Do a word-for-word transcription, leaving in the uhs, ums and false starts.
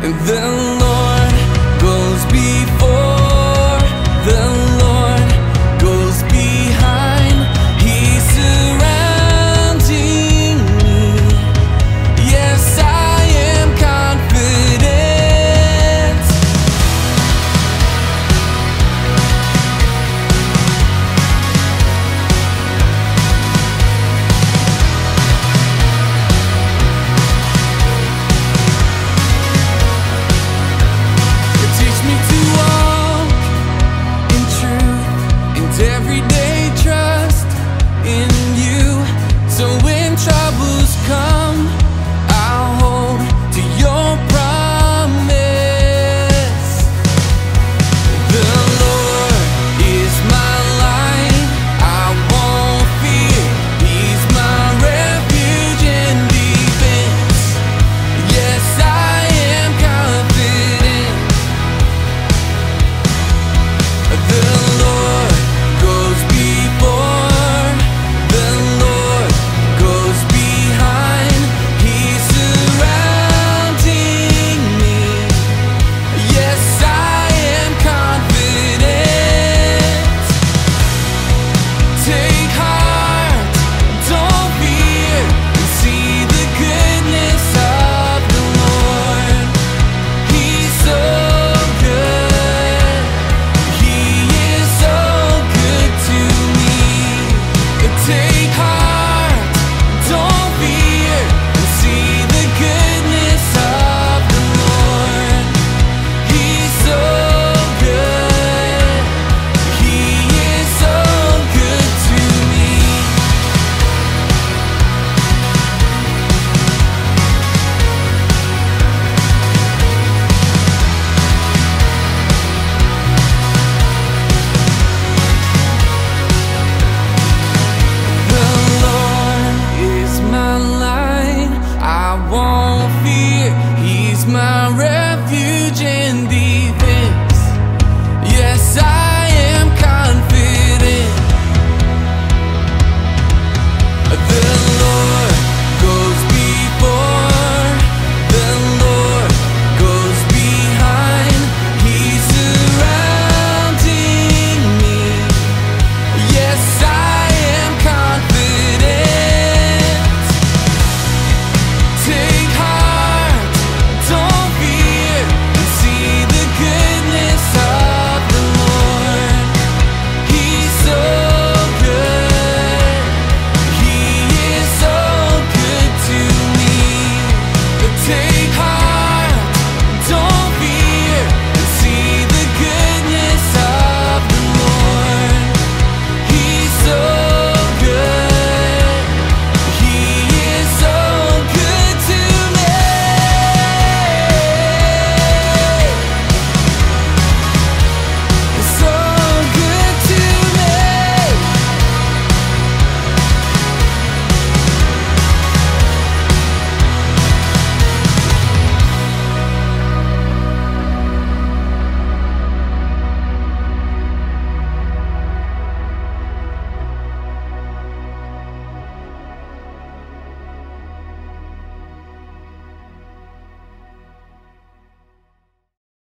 The Lord goes before, the Lord goes behind. He's surrounding me. Yes, I am confident. Teach me to walk in truth and everyday trust in you. So when troubles come, I'll hold to your promise. The Lord is my light, I won't fear. He's my refuge and defense. Yes, I am confident. The Lord goes before, the Lord goes behind. He's surrounding me. Yes, I am confident. Take heart, don't fear, and see the goodness of the Lord. He's so good. He is so good to me. Take heart, don't fear, and see the goodness of the Lord. He's so good. He is so good to me. The Lord is my light, I won't fear. He's my